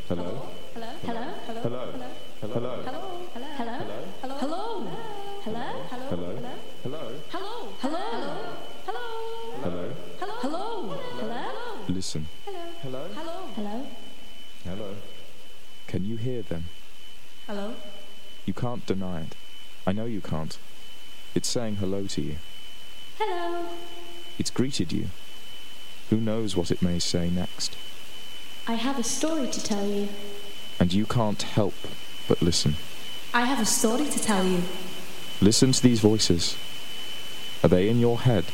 Hello? Hello? Hello? Hello? Hello? Hello? Hello? Hello? Hello? Hello? Hello? Hello? Hello? Hello? Hello? Hello? Hello? Hello? Listen. Hello? Hello? Hello? Can you hear them? Hello? You can't deny it. I know you can't. It's saying hello to you. Hello? It's greeted you. Who knows what it may say next? I have a story to tell you. And you can't help but listen. I have a story to tell you. Listen to these voices. Are they in your head?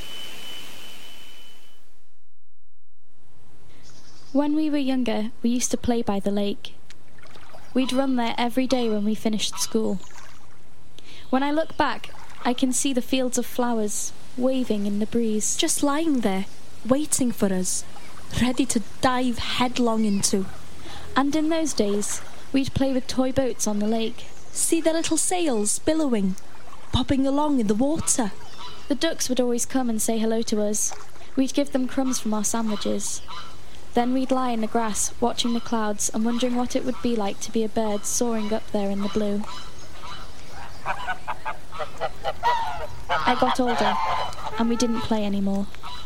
When we were younger, we used to play by the lake. We'd run there every day when we finished school. When I look back, I can see the fields of flowers waving in the breeze. Just lying there, waiting for us, ready to dive headlong into. And in those days, we'd play with toy boats on the lake. See the little sails billowing, bobbing along in the water. The ducks would always come and say hello to us. We'd give them crumbs from our sandwiches. Then we'd lie in the grass, watching the clouds and wondering what it would be like to be a bird soaring up there in the blue. I got older, and we didn't play anymore.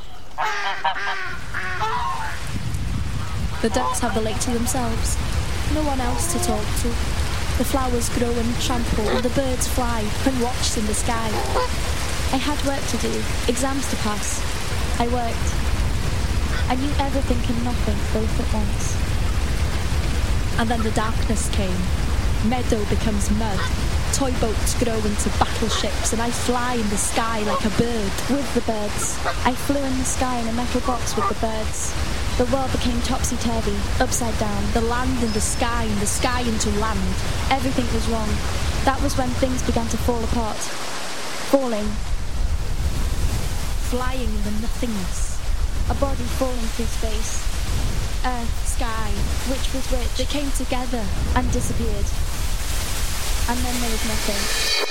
The ducks have the lake to themselves. No one else to talk to. The flowers grow and trample, and the birds fly and watch in the sky. I had work to do, exams to pass. I worked. I knew everything and nothing both at once. And then the darkness came. Meadow becomes mud. Toy boats grow into battleships, and I fly in the sky like a bird. With the birds. I flew in the sky in a metal box with the birds. The world became topsy-turvy, upside down. The land and the sky into land. Everything was wrong. That was when things began to fall apart. Falling. Flying in the nothingness. A body falling through space. Earth, sky, which was which. They came together and disappeared. And then there was nothing.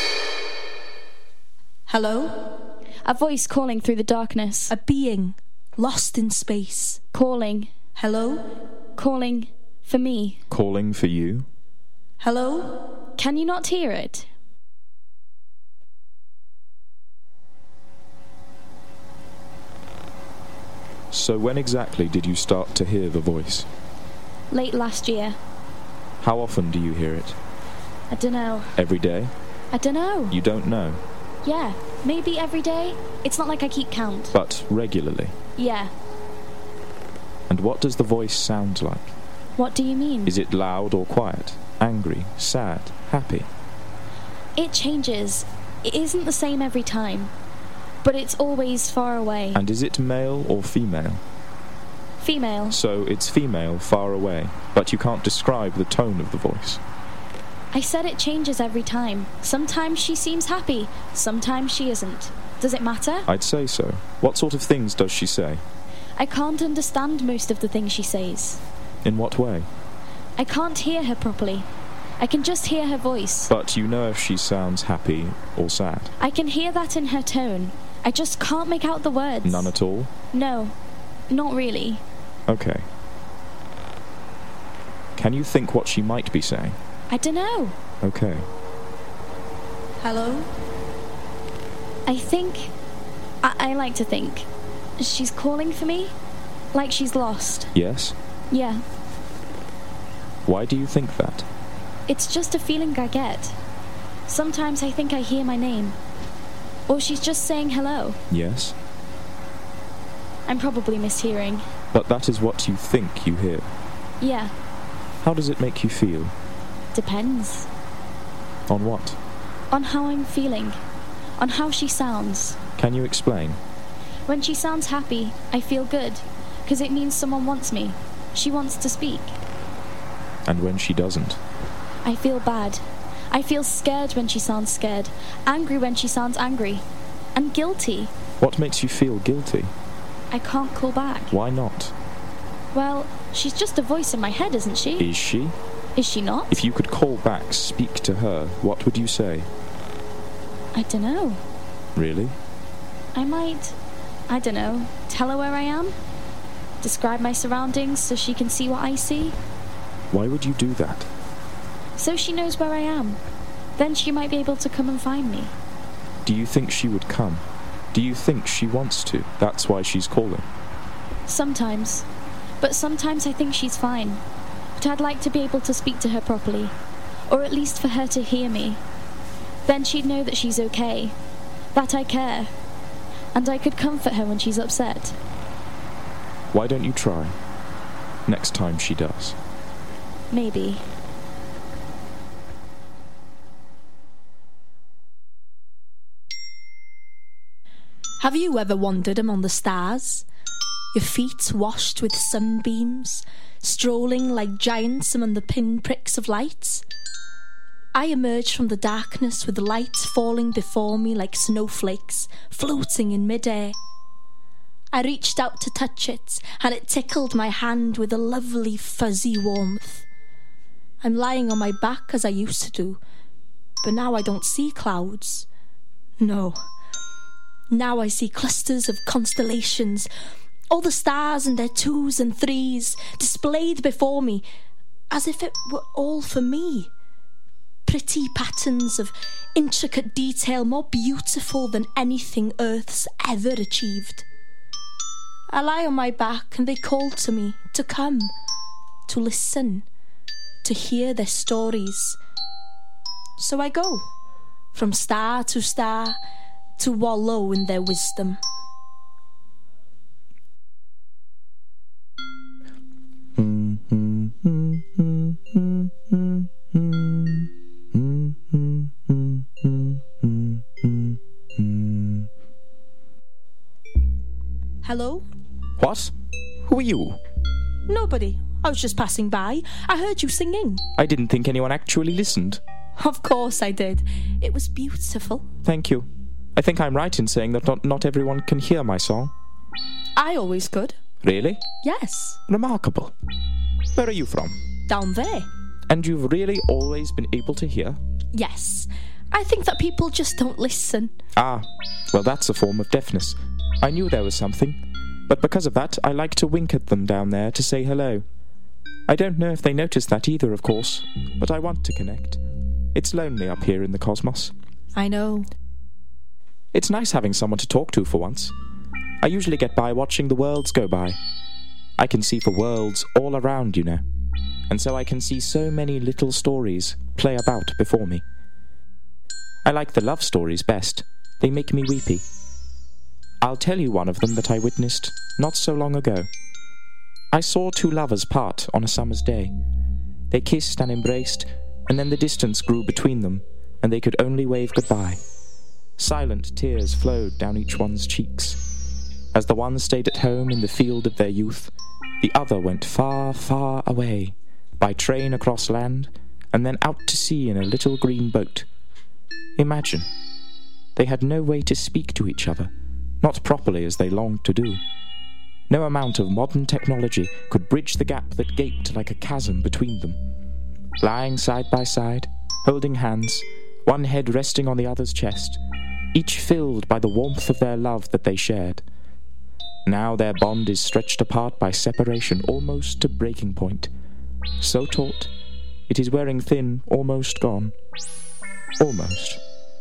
Hello? A voice calling through the darkness. A being lost in space. Calling. Hello? Calling for me. Calling for you? Hello? Can you not hear it? So when exactly did you start to hear the voice? Late last year. How often do you hear it? I dunno. Every day? I dunno. You don't know? Yeah, maybe every day. It's not like I keep count. But regularly? Yeah. And what does the voice sound like? What do you mean? Is it loud or quiet? Angry? Sad? Happy? It changes. It isn't the same every time. But it's always far away. And is it male or female? Female. So it's female, far away, but you can't describe the tone of the voice. I said it changes every time. Sometimes she seems happy, sometimes she isn't. Does it matter? I'd say so. What sort of things does she say? I can't understand most of the things she says. In what way? I can't hear her properly. I can just hear her voice. But you know if she sounds happy or sad? I can hear that in her tone. I just can't make out the words. None at all? No, not really. Okay. Can you think what she might be saying? I dunno. Okay. Hello? I think... I like to think. She's calling for me? Like she's lost. Yes? Yeah. Why do you think that? It's just a feeling I get. Sometimes I think I hear my name. Or she's just saying hello. Yes? I'm probably mishearing. But that is what you think you hear. Yeah. How does it make you feel? Depends. On what? On how I'm feeling. On how she sounds. Can you explain? When she sounds happy, I feel good. 'Cause it means someone wants me. She wants to speak. And when she doesn't? I feel bad. I feel scared when she sounds scared. Angry when she sounds angry. And guilty. What makes you feel guilty? I can't call back. Why not? Well, she's just a voice in my head, isn't she? Is she? Is she not? If you could call back, speak to her, what would you say? I dunno. Really? I might, I dunno, tell her where I am? Describe my surroundings so she can see what I see? Why would you do that? So she knows where I am. Then she might be able to come and find me. Do you think she would come? Do you think she wants to? That's why she's calling. Sometimes. But sometimes I think she's fine. But I'd like to be able to speak to her properly. Or at least for her to hear me. Then she'd know that she's okay. That I care. And I could comfort her when she's upset. Why don't you try? Next time she does. Maybe. Have you ever wandered among the stars? Your feet washed with sunbeams, strolling like giants among the pinpricks of light? I emerged from the darkness with light falling before me like snowflakes, floating in midair. I reached out to touch it, and it tickled my hand with a lovely fuzzy warmth. I'm lying on my back as I used to do, but now I don't see clouds. No. Now I see clusters of constellations, all the stars and their 2s and 3s displayed before me, as if it were all for me. Pretty patterns of intricate detail more beautiful than anything Earth's ever achieved. I lie on my back and they call to me to come, to listen, to hear their stories. So I go, from star, to wallow in their wisdom. Hello? What? Who are you? Nobody. I was just passing by. I heard you singing. I didn't think anyone actually listened. Of course I did. It was beautiful. Thank you. I think I'm right in saying that not everyone can hear my song. I always could. Really? Yes. Remarkable. Where are you from? Down there. And you've really always been able to hear? Yes. I think that people just don't listen. Ah, well, that's a form of deafness. I knew there was something, but because of that, I like to wink at them down there to say hello. I don't know if they notice that either, of course, but I want to connect. It's lonely up here in the cosmos. I know. It's nice having someone to talk to for once. I usually get by watching the worlds go by. I can see for worlds all around, you know, and so I can see so many little stories play about before me. I like the love stories best. They make me weepy. I'll tell you one of them that I witnessed not so long ago. I saw two lovers part on a summer's day. They kissed and embraced, and then the distance grew between them, and they could only wave goodbye. Silent tears flowed down each one's cheeks. As the one stayed at home in the field of their youth, the other went far, far away, by train across land, and then out to sea in a little green boat. Imagine. They had no way to speak to each other, not properly as they longed to do. No amount of modern technology could bridge the gap that gaped like a chasm between them. Lying side by side, holding hands, one head resting on the other's chest, each filled by the warmth of their love that they shared. Now their bond is stretched apart by separation almost to breaking point. So taut, it is wearing thin, almost gone. Almost.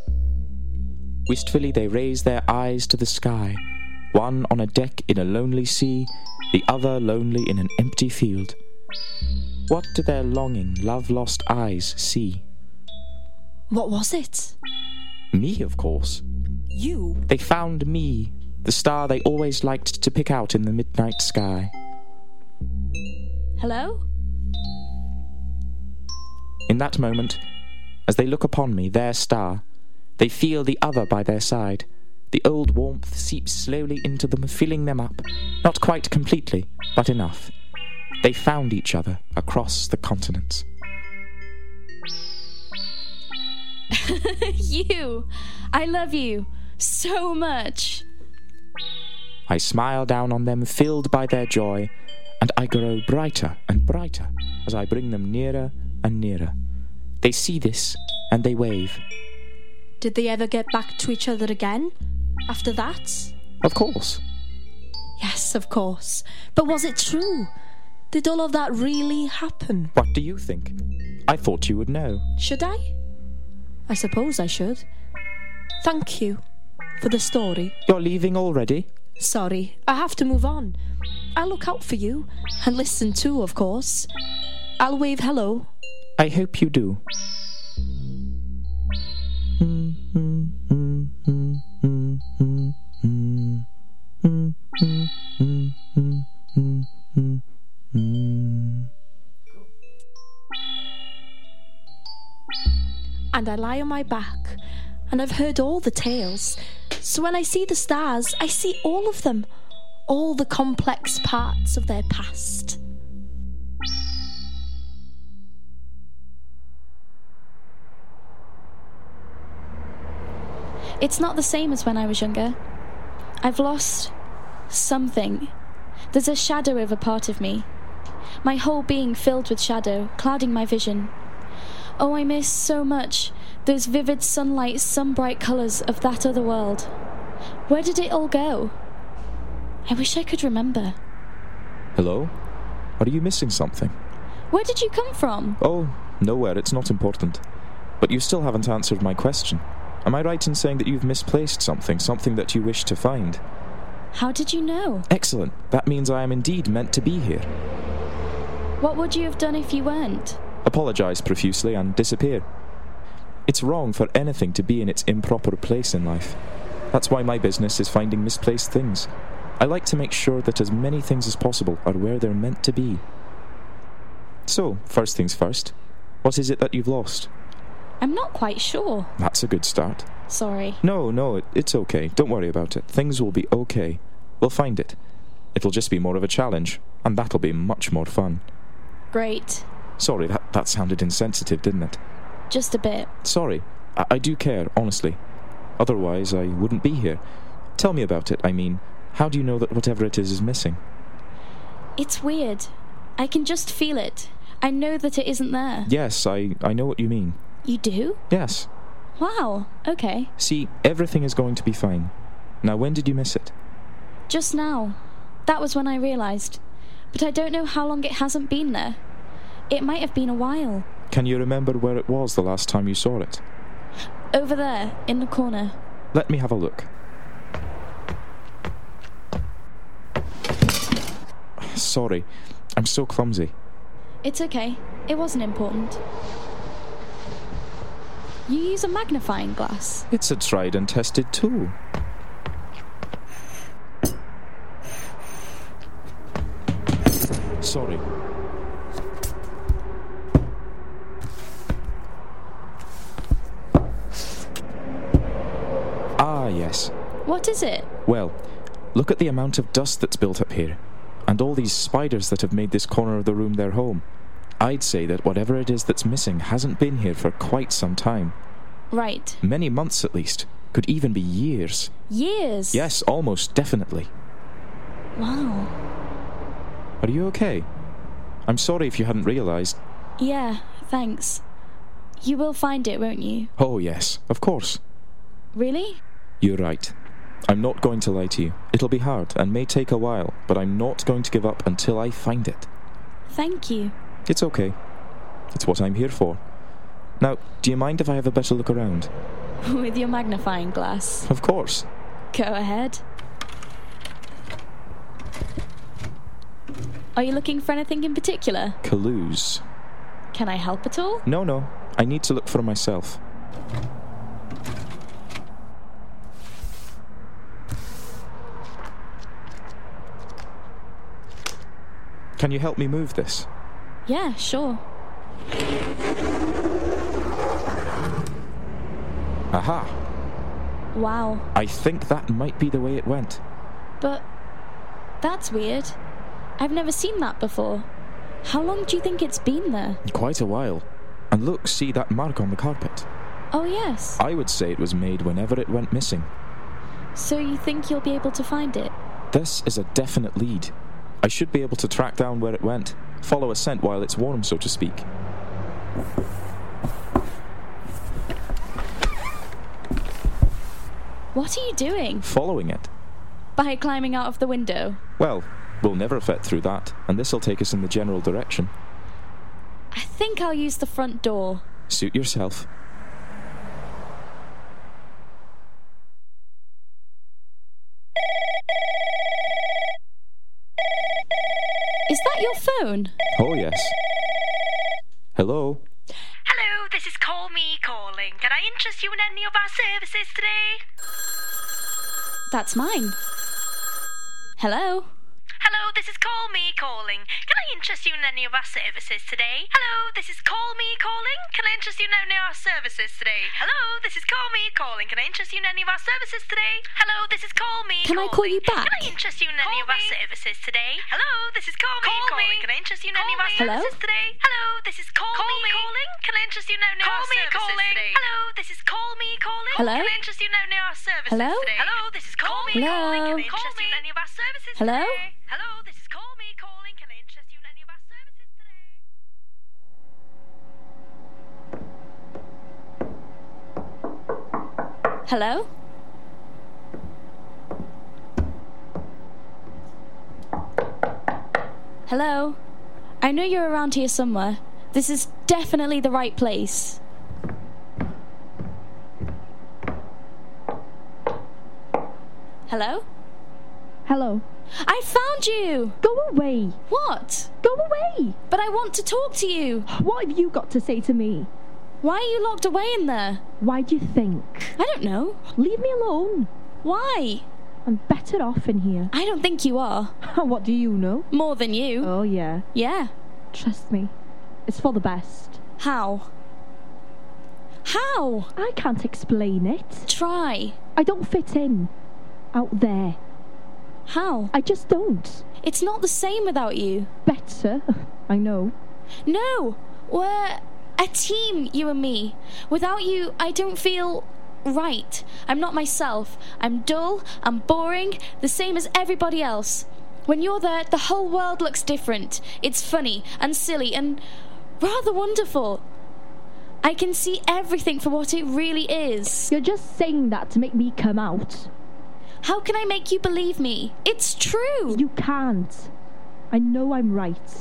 Wistfully they raise their eyes to the sky, one on a deck in a lonely sea, the other lonely in an empty field. What do their longing, love-lost eyes see? What was it? Me, of course. You? They found me, the star they always liked to pick out in the midnight sky. Hello? In that moment, as they look upon me, their star, they feel the other by their side. The old warmth seeps slowly into them, filling them up, not quite completely, but enough. They found each other across the continents. You! I love you so much. I smile down on them, filled by their joy, and I grow brighter and brighter as I bring them nearer and nearer. They see this, and they wave. Did they ever get back to each other again, after that? Of course. Yes, of course. But was it true? Did all of that really happen? What do you think? I thought you would know. Should I? I suppose I should. Thank you for the story. You're leaving already? Sorry, I have to move on. I'll look out for you, and listen too, of course. I'll wave hello. I hope you do. And I lie on my back, and I've heard all the tales. So when I see the stars, I see all of them, all the complex parts of their past. It's not the same as when I was younger. I've lost something. There's a shadow over part of me. My whole being filled with shadow, clouding my vision. Oh, I miss so much those vivid sunlight, sun-bright colours of that other world. Where did it all go? I wish I could remember. Hello? Are you missing something? Where did you come from? Oh, nowhere, it's not important. But you still haven't answered my question. Am I right in saying that you've misplaced something that you wish to find? How did you know? Excellent. That means I am indeed meant to be here. What would you have done if you weren't? Apologise profusely and disappear. It's wrong for anything to be in its improper place in life. That's why my business is finding misplaced things. I like to make sure that as many things as possible are where they're meant to be. So, first things first, what is it that you've lost? I'm not quite sure. That's a good start. Sorry. No, it's okay. Don't worry about it. Things will be okay. We'll find it. It'll just be more of a challenge, and that'll be much more fun. Great. Sorry, that sounded insensitive, didn't it? Just a bit. Sorry. I do care, honestly. Otherwise, I wouldn't be here. Tell me about it. I mean, how do you know that whatever it is missing? It's weird. I can just feel it. I know that it isn't there. Yes, I know what you mean. You do? Yes. Wow, okay. See, everything is going to be fine. Now, when did you miss it? Just now. That was when I realised. But I don't know how long it hasn't been there. It might have been a while. Can you remember where it was the last time you saw it? Over there, in the corner. Let me have a look. Sorry, I'm so clumsy. It's okay. It wasn't important. You use a magnifying glass? It's a tried and tested tool. Sorry. Ah, yes. What is it? Well, look at the amount of dust that's built up here, and all these spiders that have made this corner of the room their home. I'd say that whatever it is that's missing hasn't been here for quite some time. Right. Many months at least. Could even be years. Years? Yes, almost definitely. Wow. Are you okay? I'm sorry if you hadn't realised. Yeah, thanks. You will find it, won't you? Oh, yes, of course. Really? You're right. I'm not going to lie to you. It'll be hard and may take a while, but I'm not going to give up until I find it. Thank you. It's okay. It's what I'm here for. Now, do you mind if I have a better look around? With your magnifying glass? Of course. Go ahead. Are you looking for anything in particular? Clues. Can I help at all? No. I need to look for myself. Can you help me move this? Yeah, sure. Aha! Wow. I think that might be the way it went. But that's weird. I've never seen that before. How long do you think it's been there? Quite a while. And look, see that mark on the carpet? Oh, yes. I would say it was made whenever it went missing. So you think you'll be able to find it? This is a definite lead. I should be able to track down where it went. Follow a scent while it's warm, so to speak. What are you doing? Following it. By climbing out of the window? Well, We'll never fit through that, and this'll take us in the general direction. I think I'll use the front door. Suit yourself. Is that your phone? Oh, yes. Hello? Hello, this is Call Me calling. Can I interest you in any of our services today? That's mine. Hello? Hello, this is Call Me calling. Can I interest you in any of our services today? Hello, this is Call Me calling. Can I interest you in any of our services today? Hello, this is Call Me calling. Can I interest you in any of our services today? Hello, this is Call Me Can I calling. call you back? Can I interest you in any of our services today? Hello, this is Call Me calling. Can I interest you in any of our services today? Hello, this is Call Me calling. Can I interest you in any of our services today? Hello, this is Call Me calling. Hello? Can I interest you in any of our services Hello? today? Hello, this is Call Me Hello? calling. Can I interest you in any of our services Hello? today? Hello, this is Call Me calling. Can I interest you in any of our services today? Hello? Hello? I know you're around here somewhere. This is definitely the right place. Hello? Hello. I found you! Go away. What? Go away. But I want to talk to you. What have you got to say to me? Why are you locked away in there? Why do you think? I don't know. Leave me alone. Why? I'm better off in here. I don't think you are. What do you know? More than you. Oh, yeah. Yeah. Trust me. It's for the best. How? How? I can't explain it. Try. I don't fit in. Out there. How? I just don't. It's not the same without you. Better. I know. No! We're a team, you and me. Without you, I don't feel right. I'm not myself. I'm dull, I'm boring, the same as everybody else. When you're there, the whole world looks different. It's funny and silly and rather wonderful. I can see everything for what it really is. You're just saying that to make me come out. How can I make you believe me? It's true! You can't. I know I'm right.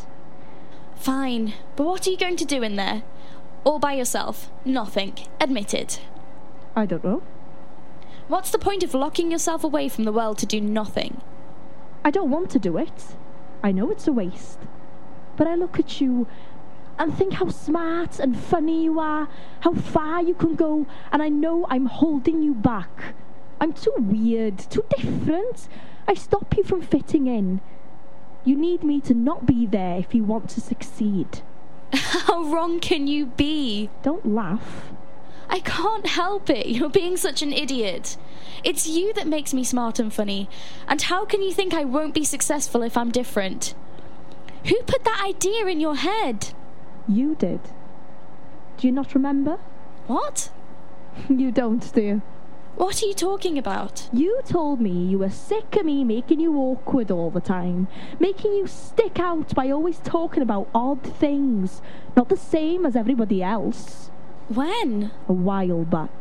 Fine, but what are you going to do in there? All by yourself? Nothing. Admit it. I don't know. What's the point of locking yourself away from the world to do nothing? I don't want to do it. I know it's a waste. But I look at you and think how smart and funny you are, how far you can go, and I know I'm holding you back. I'm too weird, too different. I stop you from fitting in. You need me to not be there if you want to succeed. How wrong can you be? Don't laugh. I can't help it. You're being such an idiot. It's you that makes me smart and funny. And how can you think I won't be successful if I'm different? Who put that idea in your head? You did. Do you not remember? What? You don't, do you? What are you talking about? You told me you were sick of me making you awkward all the time, making you stick out by always talking about odd things, not the same as everybody else. When? A while back.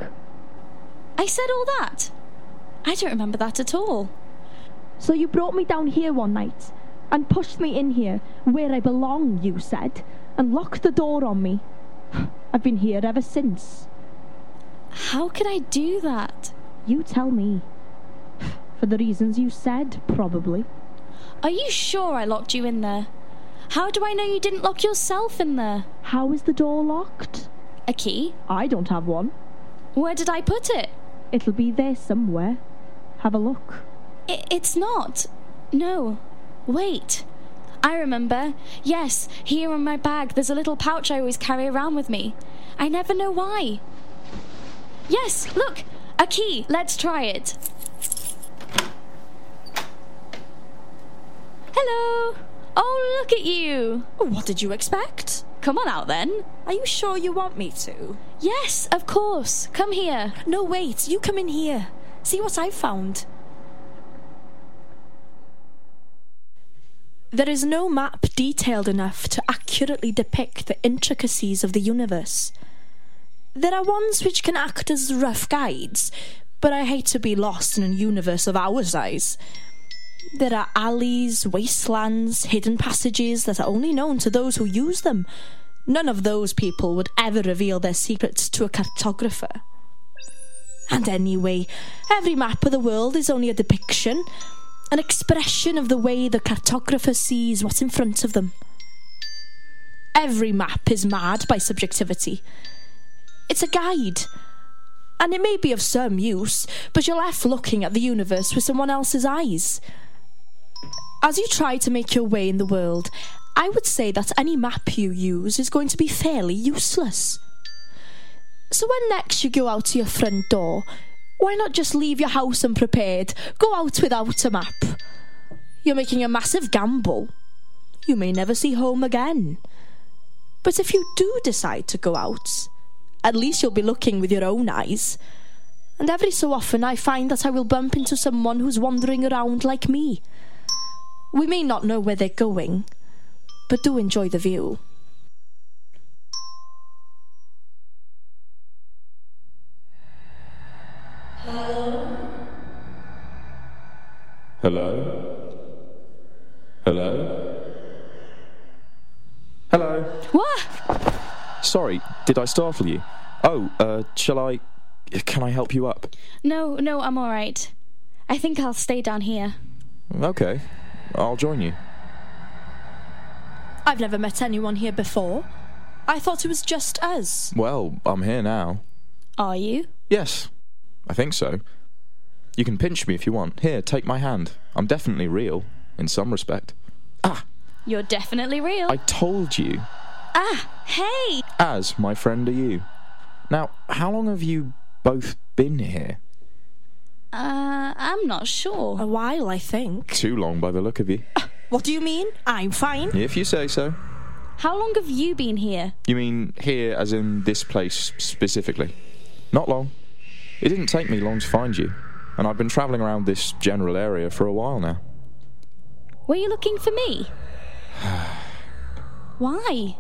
I said all that? I don't remember that at all. So you brought me down here one night and pushed me in here, where I belong, you said, and locked the door on me. I've been here ever since. How could I do that? You tell me. For the reasons you said, probably. Are you sure I locked you in there? How do I know you didn't lock yourself in there? How is the door locked? A key? I don't have one. Where did I put it? It'll be there somewhere. Have a look. It's not. No. Wait. I remember. Yes, here in my bag there's a little pouch I always carry around with me. I never know why. Yes, look! A key. Let's try it. Hello! Oh, look at you! What did you expect? Come on out then. Are you sure you want me to? Yes, of course. Come here. No, wait. You come in here. See what I've found. There is no map detailed enough to accurately depict the intricacies of the universe. There are ones which can act as rough guides, but I hate to be lost in a universe of our size. There are alleys, wastelands, hidden passages that are only known to those who use them. None of those people would ever reveal their secrets to a cartographer. And anyway, every map of the world is only a depiction, an expression of the way the cartographer sees what's in front of them. Every map is marred by subjectivity. It's a guide, and it may be of some use, but you're left looking at the universe with someone else's eyes. As you try to make your way in the world, I would say that any map you use is going to be fairly useless. So when next you go out to your front door, why not just leave your house unprepared, go out without a map? You're making a massive gamble. You may never see home again. But if you do decide to go out, at least you'll be looking with your own eyes. And every so often I find that I will bump into someone who's wandering around like me. We may not know where they're going, but do enjoy the view. Hello? Hello? Hello? What? Sorry, did I startle you? Oh, can I help you up? No, I'm alright. I think I'll stay down here. Okay, I'll join you. I've never met anyone here before. I thought it was just us. Well, I'm here now. Are you? Yes, I think so. You can pinch me if you want. Here, take my hand. I'm definitely real, in some respect. Ah! You're definitely real. I told you. Ah, hey! As my friend are you. Now, how long have you both been here? I'm not sure. A while, I think. Too long by the look of you. What do you mean? I'm fine. If you say so. How long have you been here? You mean here as in this place specifically? Not long. It didn't take me long to find you, and I've been travelling around this general area for a while now. Were you looking for me? Why?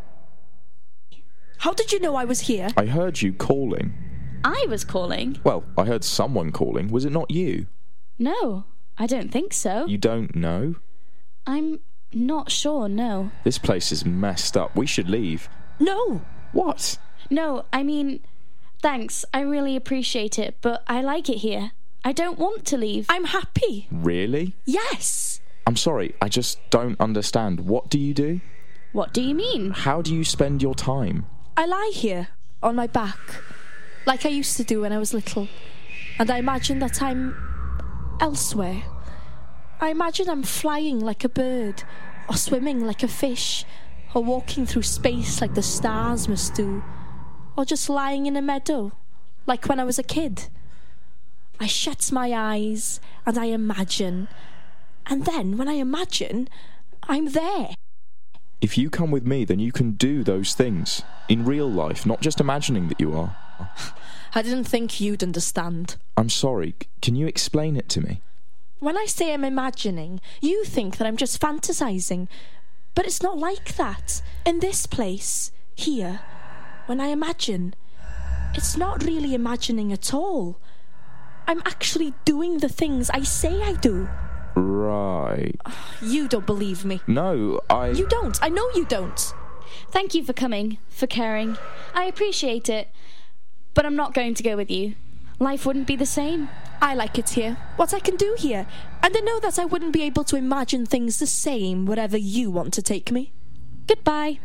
How did you know I was here? I heard you calling. I was calling? Well, I heard someone calling. Was it not you? No, I don't think so. You don't know? I'm not sure, no. This place is messed up. We should leave. No. What? No, I mean, thanks. I really appreciate it, but I like it here. I don't want to leave. I'm happy. Really? Yes. I'm sorry, I just don't understand. What do you do? What do you mean? How do you spend your time? I lie here, on my back, like I used to do when I was little, and I imagine that I'm elsewhere. I imagine I'm flying like a bird, or swimming like a fish, or walking through space like the stars must do, or just lying in a meadow, like when I was a kid. I shut my eyes, and I imagine, and then when I imagine, I'm there. If you come with me, then you can do those things. In real life, not just imagining that you are. I didn't think you'd understand. I'm sorry, can you explain it to me? When I say I'm imagining, you think that I'm just fantasizing. But it's not like that. In this place, here, when I imagine, it's not really imagining at all. I'm actually doing the things I say I do. Right. You don't believe me. No, You don't. I know you don't. Thank you for coming, for caring. I appreciate it. But I'm not going to go with you. Life wouldn't be the same. I like it here, what I can do here. And I know that I wouldn't be able to imagine things the same wherever you want to take me. Goodbye.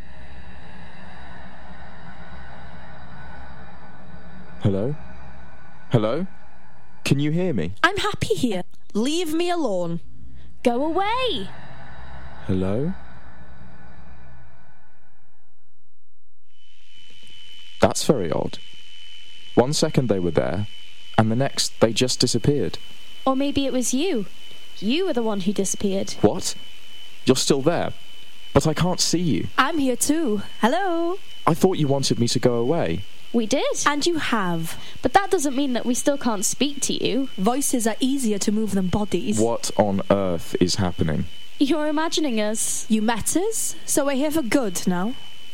Hello? Hello? Can you hear me? I'm happy here. Leave me alone. Go away. Hello? That's very odd. 1 second they were there, and the next they just disappeared. Or maybe it was you. You were the one who disappeared. What? You're still there, but I can't see you. I'm here too. Hello? I thought you wanted me to go away. We did. And you have. But that doesn't mean that we still can't speak to you. Voices are easier to move than bodies. What on earth is happening? You're imagining us. You met us, so we're here for good now.